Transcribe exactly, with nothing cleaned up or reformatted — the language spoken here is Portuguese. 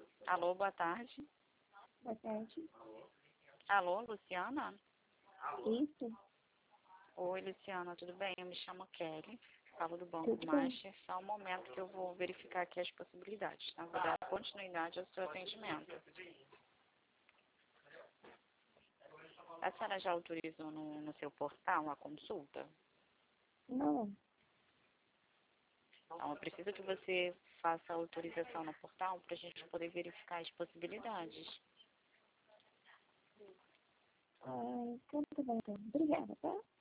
Alô, boa tarde. Boa tarde. Alô, Luciana? Isso, Oi, Luciana, tudo bem? Eu me chamo Kelly, falo do Banco tudo bem. Master. Só um momento que eu vou verificar aqui as possibilidades, tá? Vou dar continuidade ao seu atendimento. A senhora já autorizou no, no seu portal a consulta? Não, Então, eu preciso que você faça a autorização no portal para a gente poder verificar as possibilidades. ah, então tá bom, então. Obrigada, tá?